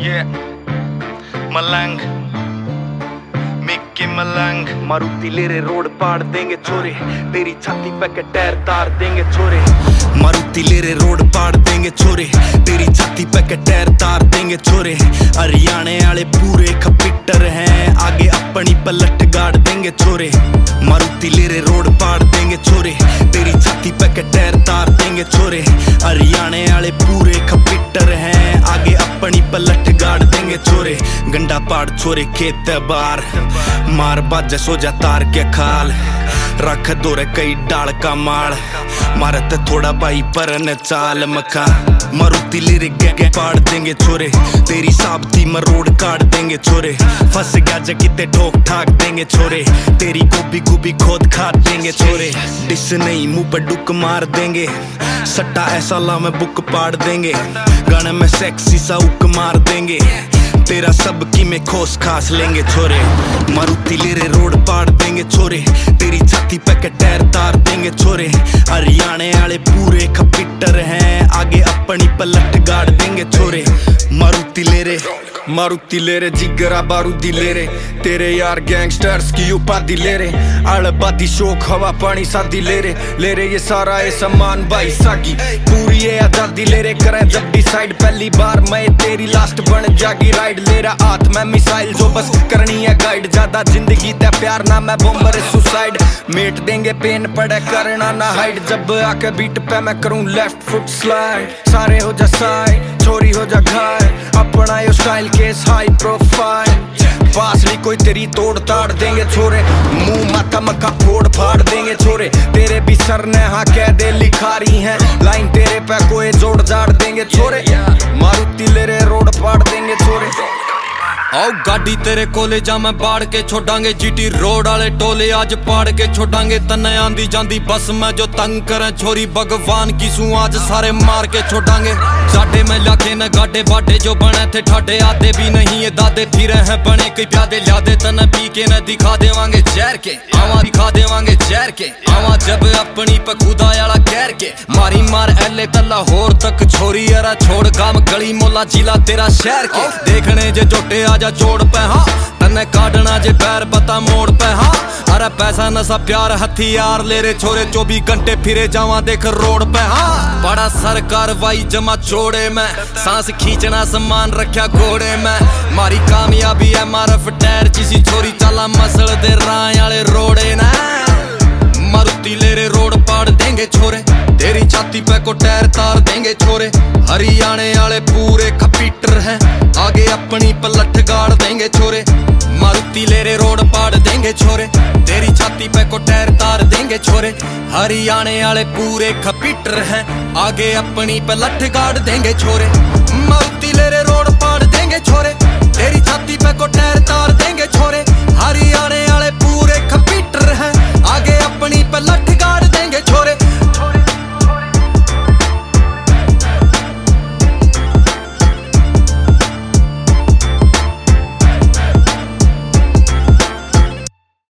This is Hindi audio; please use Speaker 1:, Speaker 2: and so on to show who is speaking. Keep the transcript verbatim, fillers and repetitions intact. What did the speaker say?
Speaker 1: Yeah, मलंग मिक्की मलंग।
Speaker 2: मारुति लेरे रोड पाड़ देंगे छोरे, तेरी छाती पे के टायर तार देंगे छोरे। मारुति लेरे रोड पाड़ देंगे छोरे, तेरी छाती पे के टायर तार देंगे छोरे। हरियाणे वाले पूरे खपिटर हैं, आगे अपनी पलट गाड़ देंगे छोरे। मारुति लेरे रोड पाड़ देंगे छोरे, तेरी छाती पे के टायर तार देंगे छोरे। हरियाणे वाले पूरे खपिटर हैं, आगे अपनी पलट गाड़ देंगे छोरे। गंडा पाड़ छोरे खेत बार, मार बाजे सो जा तार के खाल। रख दोरे कई डाल का माल, मारत थोड़ा भाई परन चाल मखा। मारुति लेरे गे पाड़ देंगे छोरे, तेरी साबती मरोड़ काट देंगे छोरे। फंस गया जगीते ठोक ठाक देंगे छोरे, तेरी गोभी गोभी खोद खाद देंगे छोरे। डिस नहीं मुंह पर डुक मार देंगे, सट्टा ऐसा ला में बुक पाड़ देंगे। गाने में सेक्सी सा उक मार देंगे, तेरा सब की में खोस खास लेंगे छोरे। मारुति लेरे रोड पाड़ देंगे छोरे, तेरी छाती पे के टायर तार देंगे छोरे। हरियाणे वाले पूरे खपिटर हैं, आगे अपनी पलट गाड़ देंगे छोरे। मारुति लेरे मारुति लेरे जिगरा बारूदी लेरे, तेरे यार गैंगस्टर्स की उपाधि लेरे। आड़बादी शोक हवा पानी शादी लेरे, लेरे ये सारा ये सम्मान भाई सागी। पूरी ये आजादी लेरे करें जब डिसाइड, पहली बार मैं तेरी लास्ट बन जागी राइड। लेरा हाथ में मिसाइल जो बस करनी है गाइड, ज्यादा जिंदगी ते प्यार ना मैं बॉम्बर सुसाइड। मेट देंगे पेन पड़े करना ना हाइड, जब आके बीट पे मैं करूं लेफ्ट फुट स्लाइड। सारे हो जा साइड, छोरी हो जा घाय, अपना यो स्टाइल केस हाई प्रोफाइल। पास ली कोई तेरी तोड़ ताड़ देंगे छोरे, मुंह माथा मक्का फोड़ फाड़ देंगे छोरे। तेरे भी सर ने हाँ कह दे लिखारी हैं, लाइन तेरे पे कोई जोड़ जाड़ देंगे छोरे। मारुति लेरे रोड पाड़ देंगे छोरे।
Speaker 3: आओ गाड़ी तेरे कोले जा मैं बाड़ के छोड़ांगे, जीटी रोड वाले टोले आज पाड़ के छोड़ांगे। तन्ने आंदी जांदी बस मैं जो तंग करें छोरी, भगवान की सू आज सारे मार के छोड़ांगे। साडे में लाके न गाडे बाडे जो बने थे ठाडे, आते भी नहीं ये दादे फिरे हैं बने कई प्यादे। ल्यादे तन्ने पी के न दिखा देवांगे जहर के, आवा दिखा देवांगे जहर के। आवा जब अपनी पे खुदा वाला कहर के, मारी मार एले तला होर तक छोरी। अरा छोड़ काम गली मोला जिला तेरा शहर के, देखने जे जोटे आज जोड़ पे हाँ, तन्ने काटना जे पैर बता मोड़ पे हाँ। अरे पैसा नशा प्यार हथियार लेरे छोरे, चौबीस घंटे फिरे जावा देख रोड पे हाँ। बड़ा सरकार वाई जमा छोड़े मैं, सांस खींचना सामान रखा घोड़े में। मारी कामयाबी है मारफ टायर जिसी छोरी, चला मसल दे राय वाले रोड़े ना। मारुति लेरे रोड पाड़ देंगे छोरे, तेरी छाती पे को टायर तार देंगे छोरे। हरियाणे वाले पूरे खपीटर हैं, आगे अपनी पलट गाड़ देंगे छोरे। मारुति लेरे रोड पाड़ देंगे छोरे, तेरी छाती पे को टायर तार देंगे छोरे। हरियाणे वाले पूरे खपीटर हैं, आगे अपनी पलट गाड़ देंगे छोरे। मारुति लेरे रोड पाड़ देंगे छोरे, तेरी छाती